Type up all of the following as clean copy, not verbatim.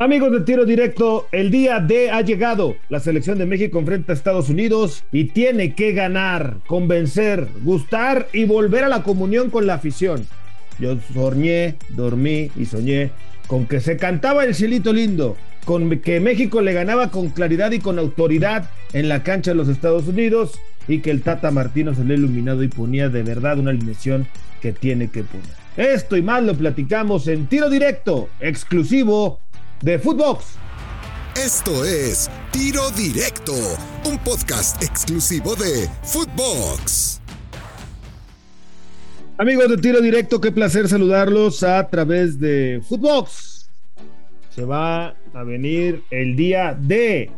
Amigos de Tiro Directo, el día D ha llegado. La selección de México enfrenta a Estados Unidos y tiene que ganar, convencer, gustar y volver a la comunión con la afición. Yo soñé, dormí y soñé con que se cantaba el cielito lindo, con que México le ganaba con claridad y con autoridad en la cancha de los Estados Unidos y que el Tata Martino se le ha iluminado y ponía de verdad una alineación que tiene que poner. Esto y más lo platicamos en Tiro Directo, exclusivo de Footbox. Esto es Tiro Directo, un podcast exclusivo de Footbox. Amigos de Tiro Directo, qué placer saludarlos a través de Footbox. Se va a venir el día de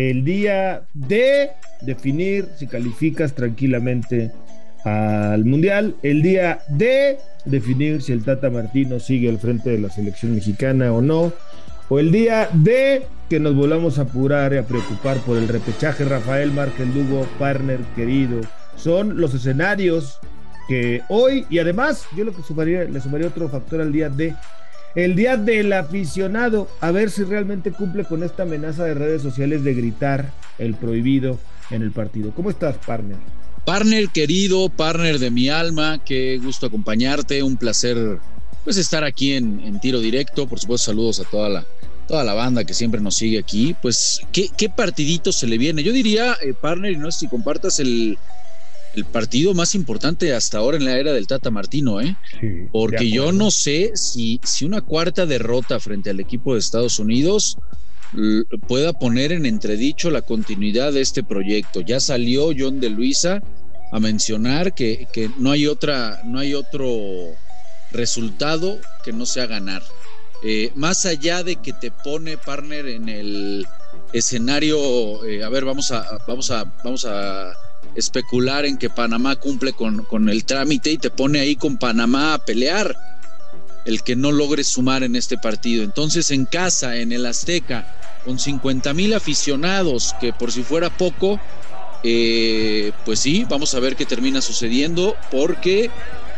definir si calificas tranquilamente al Mundial, el día de definir si el Tata Martino sigue al frente de la selección mexicana o no, o el día de que nos volvamos a apurar y a preocupar por el repechaje. Rafael Márquez Lugo, partner querido, son los escenarios que hoy, y además yo le sumaría otro factor al día de, el día del aficionado, a ver si realmente cumple con esta amenaza de redes sociales de gritar el prohibido en el partido. ¿Cómo estás, partner? Partner querido, partner de mi alma, qué gusto acompañarte, un placer pues estar aquí en Tiro Directo. Por supuesto, saludos a toda la banda que siempre nos sigue aquí. Pues qué partidito se le viene. Yo diría, partner, y no sé si compartas el partido más importante hasta ahora en la era del Tata Martino, Sí, porque yo no sé si una cuarta derrota frente al equipo de Estados Unidos pueda poner en entredicho la continuidad de este proyecto. Ya salió John de Luisa a mencionar que no hay otro resultado que no sea ganar. Más allá de que te pone, partner, en el escenario, vamos a especular en que Panamá cumple con el trámite y te pone ahí con Panamá a pelear el que no logre sumar en este partido. Entonces, en casa, en el Azteca, con 50,000 aficionados, que por si fuera poco, pues sí, vamos a ver qué termina sucediendo, porque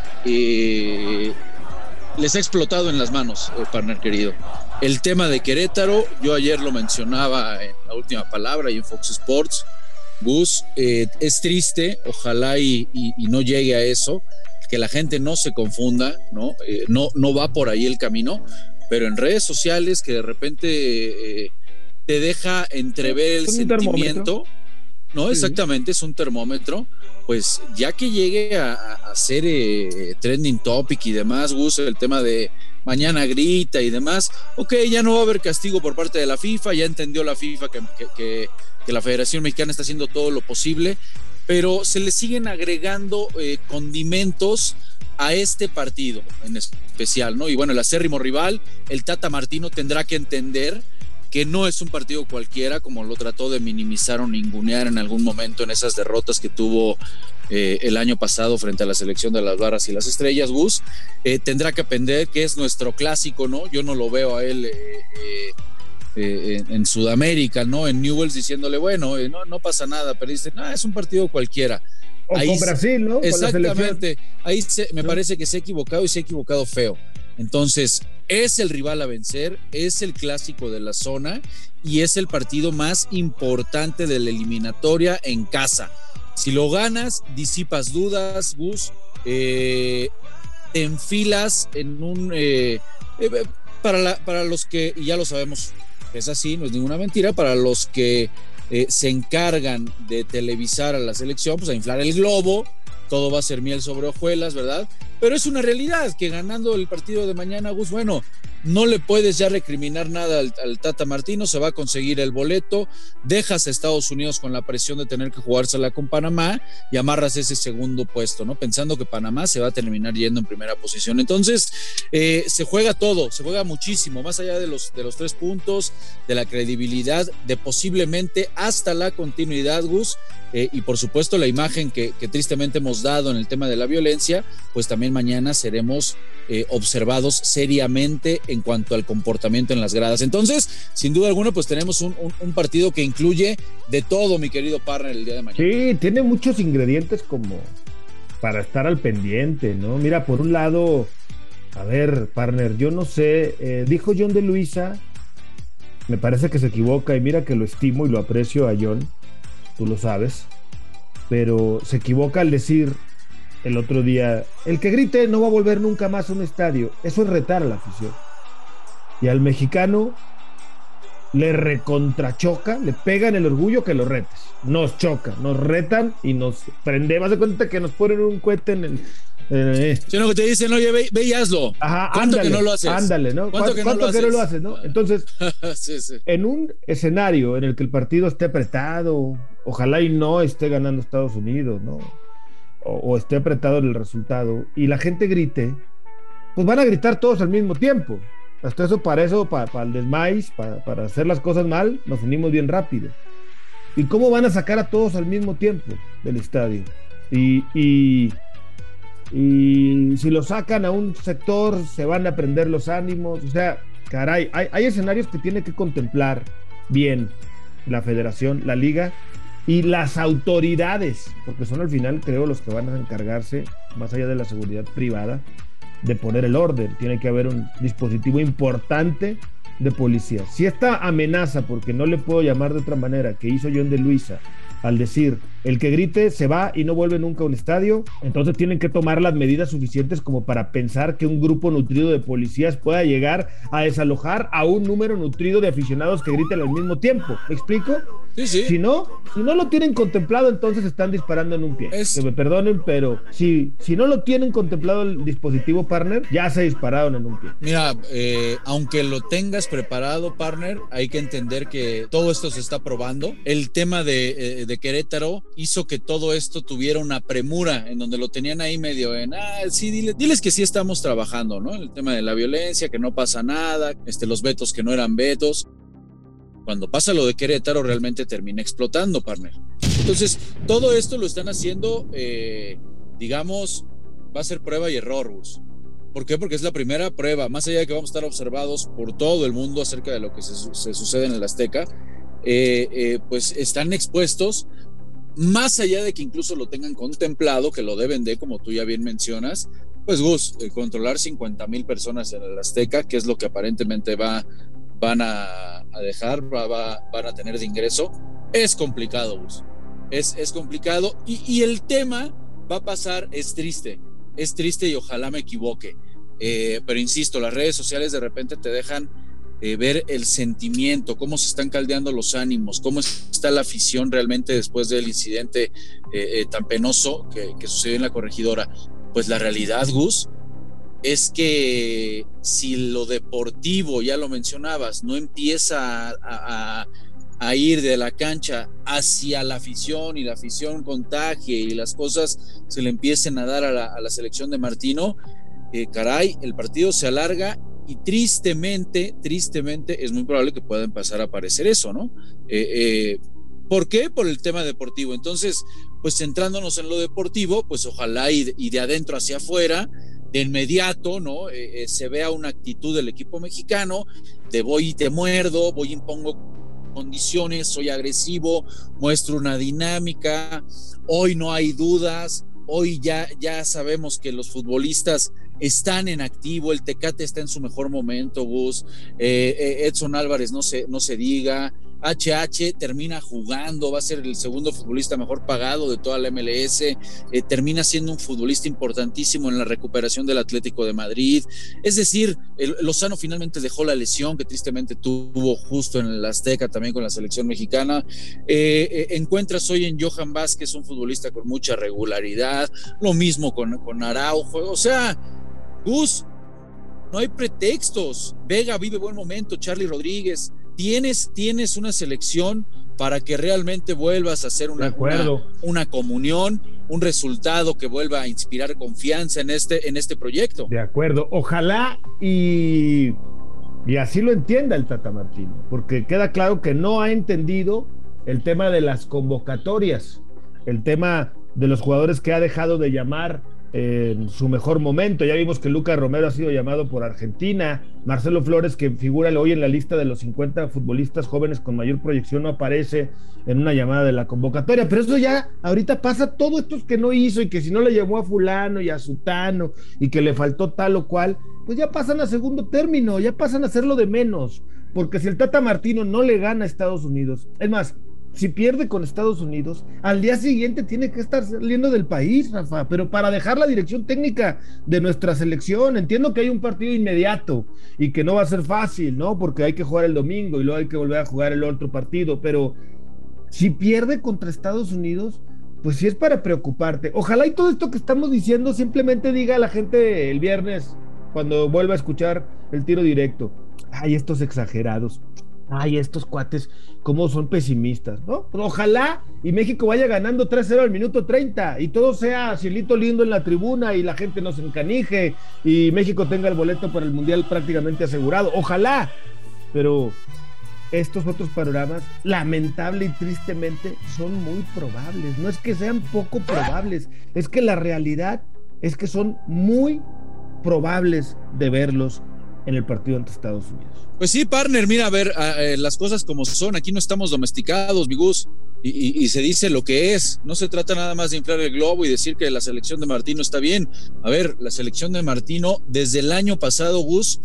les ha explotado en las manos, partner querido. El tema de Querétaro, yo ayer lo mencionaba en La Última Palabra y en Fox Sports, Gus, es triste, ojalá y no llegue a eso, que la gente no se confunda, ¿no? No va por ahí el camino, pero en redes sociales que de repente te deja entrever el sentimiento, ¿no? Sí. Exactamente, es un termómetro. Pues ya que llegue a ser trending topic y demás, Gus, el tema de mañana grita y demás, ok, ya no va a haber castigo por parte de la FIFA, ya entendió la FIFA que la Federación Mexicana está haciendo todo lo posible, pero se le siguen agregando condimentos a este partido en especial, ¿no? Y bueno, el acérrimo rival, el Tata Martino, tendrá que entender que no es un partido cualquiera, como lo trató de minimizar o ningunear en algún momento en esas derrotas que tuvo el año pasado frente a la selección de las Barras y las Estrellas, Gus. Tendrá que aprender que es nuestro clásico, ¿no? Yo no lo veo a él en Sudamérica, ¿no? En Newell's diciéndole, bueno, no pasa nada, pero dice, es un partido cualquiera. O ahí, con Brasil, ¿no? Exactamente, ahí me parece que se ha equivocado y se ha equivocado feo. Entonces, es el rival a vencer, es el clásico de la zona y es el partido más importante de la eliminatoria en casa. Si lo ganas, disipas dudas, Gus, te enfilas en un... para los que, y ya lo sabemos, es así, no es ninguna mentira, para los que se encargan de televisar a la selección, pues a inflar el globo, todo va a ser miel sobre hojuelas, ¿verdad? Pero es una realidad que ganando el partido de mañana, Gus, bueno, no le puedes ya recriminar nada al Tata Martino, se va a conseguir el boleto, dejas a Estados Unidos con la presión de tener que jugársela con Panamá y amarras ese segundo puesto, ¿no? Pensando que Panamá se va a terminar yendo en primera posición. Entonces, se juega todo, se juega muchísimo, más allá de los 3 puntos, de la credibilidad, de posiblemente hasta la continuidad, Gus, y por supuesto la imagen que tristemente hemos dado en el tema de la violencia, pues también mañana seremos observados seriamente en cuanto al comportamiento en las gradas. Entonces, sin duda alguna, pues tenemos un partido que incluye de todo, mi querido partner, el día de mañana. Sí, tiene muchos ingredientes como para estar al pendiente, ¿no? Mira, por un lado, a ver, partner, yo no sé, dijo John de Luisa me parece que se equivoca, y mira que lo estimo y lo aprecio a John, tú lo sabes, pero se equivoca al decir el otro día, el que grite no va a volver nunca más a un estadio. Eso es retar a la afición. Y al mexicano le recontrachoca, le pegan el orgullo que lo retes. Nos choca, nos retan y nos prendemos. Haz de cuenta que nos ponen un cohete en el... Sino que te dicen, oye, ve y hazlo. Ajá, ¿Cuánto ándale, que no lo haces? Ándale, ¿no? ¿Cuánto que no lo haces, no? Entonces, sí, sí. en un escenario en el que el partido esté apretado, ojalá y no esté ganando Estados Unidos, ¿no? O esté apretado en el resultado, y la gente grite, pues van a gritar todos al mismo tiempo. Hasta eso, para el desmais, para hacer las cosas mal, nos unimos bien rápido. ¿Y cómo van a sacar a todos al mismo tiempo del estadio? Y si lo sacan a un sector, se van a prender los ánimos. O sea, caray, hay escenarios que tiene que contemplar bien la federación, la liga y las autoridades, porque son al final, creo, los que van a encargarse, más allá de la seguridad privada, de poner el orden. Tiene que haber un dispositivo importante de policía. Si esta amenaza, porque no le puedo llamar de otra manera, que hizo John de Luisa, al decir, el que grite se va y no vuelve nunca a un estadio, entonces tienen que tomar las medidas suficientes como para pensar que un grupo nutrido de policías pueda llegar a desalojar a un número nutrido de aficionados que griten al mismo tiempo. ¿Me explico? Sí, sí. Si no lo tienen contemplado, entonces están disparando en un pie. Que me perdonen, pero si no lo tienen contemplado el dispositivo, partner, ya se dispararon en un pie. Mira, aunque lo tengas preparado, partner, hay que entender que todo esto se está probando. El tema de Querétaro hizo que todo esto tuviera una premura, en donde lo tenían ahí medio sí, diles que sí estamos trabajando, ¿no? El tema de la violencia, que no pasa nada, los vetos que no eran vetos. Cuando pasa lo de Querétaro, realmente termina explotando, partner. Entonces, todo esto lo están haciendo, digamos, va a ser prueba y error, Gus. ¿Por qué? Porque es la primera prueba, más allá de que vamos a estar observados por todo el mundo acerca de lo que se sucede en el Azteca, pues están expuestos, más allá de que incluso lo tengan contemplado, que lo deben de, como tú ya bien mencionas, pues Gus, controlar 50,000 personas en el Azteca, que es lo que aparentemente van a dejar, van a tener de ingreso, es complicado, Gus. Es complicado y el tema va a pasar, es triste y ojalá me equivoque, pero insisto, las redes sociales de repente te dejan ver el sentimiento, cómo se están caldeando los ánimos, cómo está la afición realmente después del incidente tan penoso que sucedió en la Corregidora. Pues la realidad, Gus, es que si lo deportivo, ya lo mencionabas, no empieza a ir de la cancha hacia la afición y la afición contagie y las cosas se le empiecen a dar a la selección de Martino, caray, el partido se alarga y tristemente es muy probable que pueda empezar a aparecer eso, ¿no? ¿Por qué? Por el tema deportivo. Entonces, pues centrándonos en lo deportivo, pues ojalá y de adentro hacia afuera, de inmediato, ¿no? Se vea una actitud del equipo mexicano de voy y te muerdo, voy y impongo condiciones, soy agresivo, muestro una dinámica, hoy no hay dudas, hoy ya sabemos que los futbolistas están en activo, el Tecate está en su mejor momento, Gus, Edson Álvarez no se diga, HH termina jugando, va a ser el segundo futbolista mejor pagado de toda la MLS, termina siendo un futbolista importantísimo en la recuperación del Atlético de Madrid, es decir, Lozano finalmente dejó la lesión que tristemente tuvo justo en el Azteca también con la selección mexicana, encuentras hoy en Johan Vázquez un futbolista con mucha regularidad, lo mismo con Araujo, o sea, Gus, no hay pretextos, Vega vive buen momento, Charly Rodríguez, tienes una selección para que realmente vuelvas a hacer una comunión, un resultado que vuelva a inspirar confianza en este proyecto. De acuerdo, ojalá y así lo entienda el Tata Martino, porque queda claro que no ha entendido el tema de las convocatorias, el tema de los jugadores que ha dejado de llamar en su mejor momento. Ya vimos que Lucas Romero ha sido llamado por Argentina, Marcelo Flores, que figura hoy en la lista de los 50 futbolistas jóvenes con mayor proyección, no aparece en una llamada de la convocatoria, pero eso ya ahorita pasa, todo esto que no hizo y que si no le llamó a fulano y a sutano y que le faltó tal o cual, pues ya pasan a segundo término, ya pasan a hacerlo de menos. porque si el Tata Martino no le gana a Estados Unidos, es más, si pierde con Estados Unidos, al día siguiente tiene que estar saliendo del país, Rafa, pero para dejar la dirección técnica de nuestra selección. Entiendo que hay un partido inmediato y que no va a ser fácil, ¿no? Porque hay que jugar el domingo y luego hay que volver a jugar el otro partido, pero si pierde contra Estados Unidos, pues sí es para preocuparte. Ojalá y todo esto que estamos diciendo simplemente diga a la gente el viernes, cuando vuelva a escuchar el tiro directo: ay, estos exagerados, ay, estos cuates, cómo son pesimistas, ¿no? Pues ojalá y México vaya ganando 3-0 al minuto 30 y todo sea cielito lindo en la tribuna y la gente nos encanije y México tenga el boleto para el Mundial prácticamente asegurado. Ojalá, pero estos otros panoramas, lamentable y tristemente, son muy probables. No es que sean poco probables, es que la realidad es que son muy probables de verlos en el partido ante Estados Unidos. Pues sí, partner, mira, a ver, las cosas como son, aquí no estamos domesticados, mi Gus, y se dice lo que es. No se trata nada más de inflar el globo y decir que la selección de Martino está bien. A ver, la selección de Martino desde el año pasado, Gus,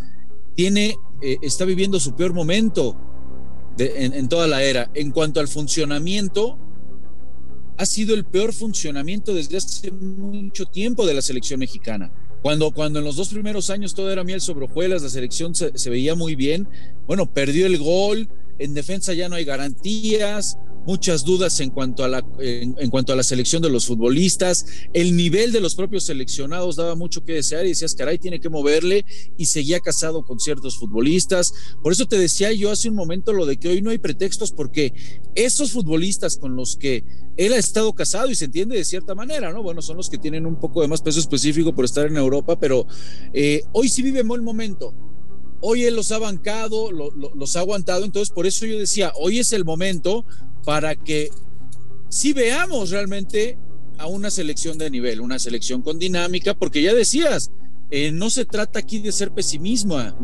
está viviendo su peor momento en toda la era. En cuanto al funcionamiento, ha sido el peor funcionamiento desde hace mucho tiempo de la selección mexicana. Cuando en los 2 primeros años todo era miel sobre hojuelas, la selección se veía muy bien. Bueno, perdió el gol, en defensa ya no hay garantías, muchas dudas en cuanto a la selección de los futbolistas, el nivel de los propios seleccionados daba mucho que desear y decías, caray, tiene que moverle, y seguía casado con ciertos futbolistas. Por eso te decía yo hace un momento lo de que hoy no hay pretextos, porque esos futbolistas con los que él ha estado casado, y se entiende de cierta manera, ¿no? Bueno, son los que tienen un poco de más peso específico por estar en Europa, pero hoy sí vive buen momento. Hoy él los ha bancado, los ha aguantado, entonces por eso yo decía, hoy es el momento para que sí veamos realmente a una selección de nivel, una selección con dinámica, porque ya decías, no se trata aquí de ser pesimistas,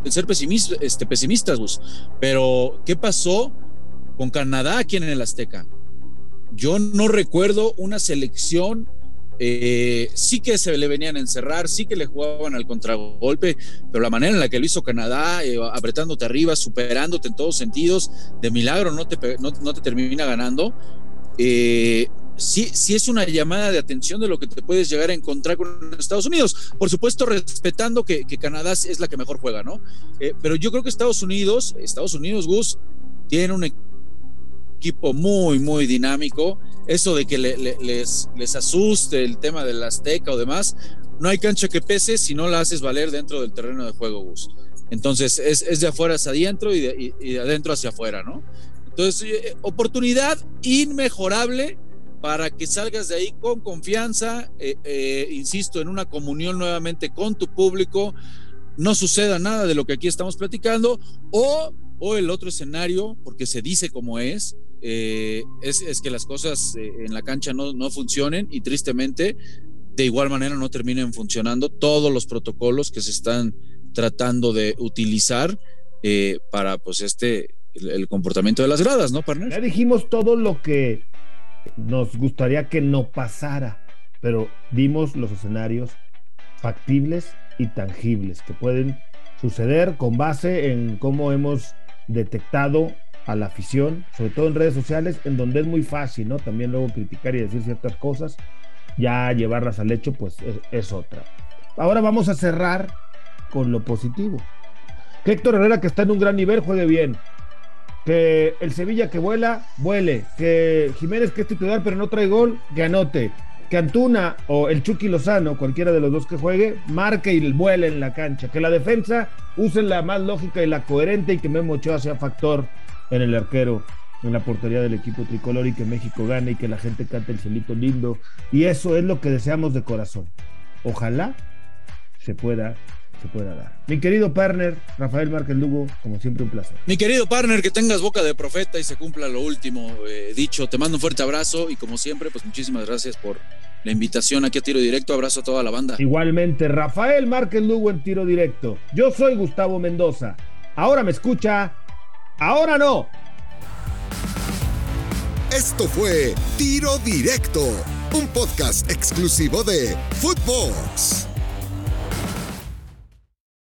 Gus, pero ¿qué pasó con Canadá aquí en el Azteca? Yo no recuerdo una selección. Sí que se le venían a encerrar, sí que le jugaban al contragolpe, pero la manera en la que lo hizo Canadá, apretándote arriba, superándote en todos sentidos, de milagro no te termina ganando. Sí es una llamada de atención de lo que te puedes llegar a encontrar con Estados Unidos, por supuesto respetando que Canadá es la que mejor juega, ¿no? Pero yo creo que Estados Unidos, Gus, tiene un equipo muy, muy dinámico. Eso de que les asuste el tema del Azteca o demás, no hay cancha que pese si no la haces valer dentro del terreno de juego, Gus. Entonces es de afuera hacia adentro y de adentro hacia afuera, ¿no? Entonces, oportunidad inmejorable para que salgas de ahí con confianza, insisto, en una comunión nuevamente con tu público, no suceda nada de lo que aquí estamos platicando, o el otro escenario, porque se dice como es que las cosas en la cancha no funcionen, y tristemente de igual manera no terminen funcionando todos los protocolos que se están tratando de utilizar para pues el comportamiento de las gradas, ¿no, partner? Ya dijimos todo lo que nos gustaría que no pasara, pero dimos los escenarios factibles y tangibles que pueden suceder con base en cómo hemos detectado a la afición, sobre todo en redes sociales, en donde es muy fácil, ¿no? También luego criticar y decir ciertas cosas, ya llevarlas al hecho, pues es otra. Ahora vamos a cerrar con lo positivo. Que Héctor Herrera, que está en un gran nivel, juegue bien. Que el Sevilla que vuele. Que Jiménez, que es titular pero no trae gol, que anote. Que Antuna o el Chucky Lozano, cualquiera de los dos que juegue, marque y vuele en la cancha. Que la defensa use la más lógica y la coherente, y que Memo Ochoa sea factor en el arquero, en la portería del equipo tricolor, y que México gane y que la gente cante el cielito lindo. Y eso es lo que deseamos de corazón. Ojalá se pueda dar. Mi querido partner, Rafael Márquez Lugo, como siempre un placer. Mi querido partner, que tengas boca de profeta y se cumpla lo último dicho. Te mando un fuerte abrazo y como siempre, pues muchísimas gracias por la invitación aquí a Tiro Directo. Abrazo a toda la banda. Igualmente, Rafael Márquez Lugo en Tiro Directo. Yo soy Gustavo Mendoza. Ahora me escucha, ahora no. Esto fue Tiro Directo, un podcast exclusivo de Footbox.